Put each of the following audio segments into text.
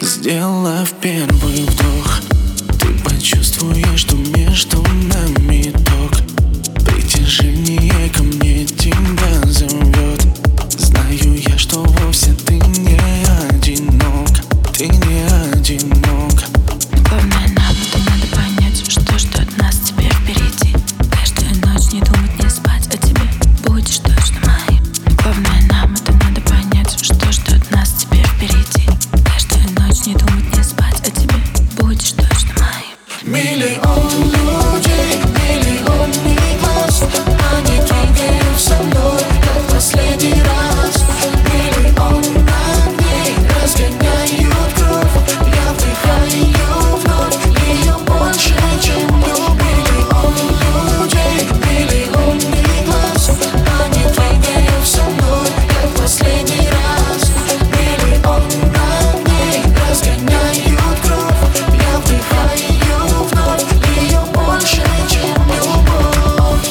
Сделав первый вдох, ты почувствуешь, что между нами ток. Притяжение ко мне тебя зовет. Знаю я, что вовсе ты не одинок. Ты не одинок. Главное, нам это надо понять, что ждет нас теперь впереди. Каждую ночь не думать, не спать, а тебе будешь точно моим. Главное, нам это надо понять, что ждет нас теперь впереди. Каждую ночь не думать, не спать, а тебе будешь точно моим. Миллион людей, миллионный глаз, они двигают со мной, как последний раз. Миллион огней разгоняют кровь, я вдыхаю вновь ее больше, чем любовь. Миллион людей, миллионный глаз, они двигают со мной, как последний раз. Миллион огней разгоняют кровь, я вдыхаю вновь ее больше, чем любовь.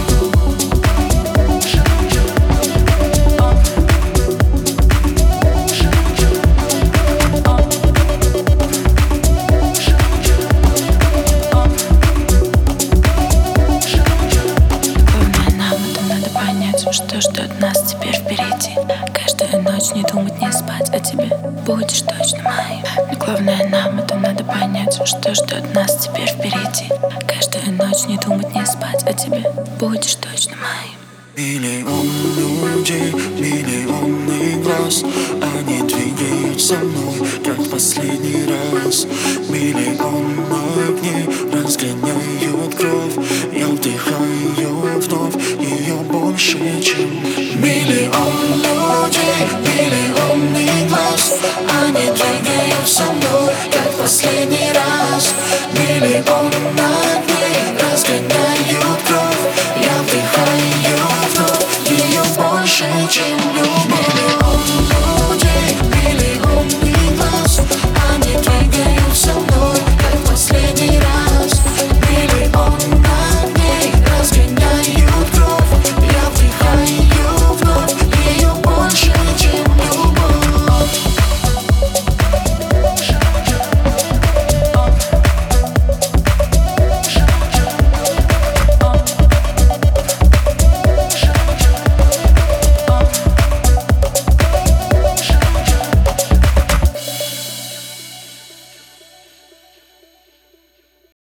Главное, нам это надо понять, что ждет нас теперь впереди. Каждую ночь не думать, не спать, а тебе будешь точно моим. Главное, нам это надо понять, что ждет нас теперь впереди. Каждую ночь не думать, не спать, а тебе будешь точно моим. Миллион людей, миллионный глаз, они двигают со мной, как последний раз. Миллион огней разгоняют кровь, я вдыхаю вновь ее больше, чем миллион людей, миллионный глаз, они двигают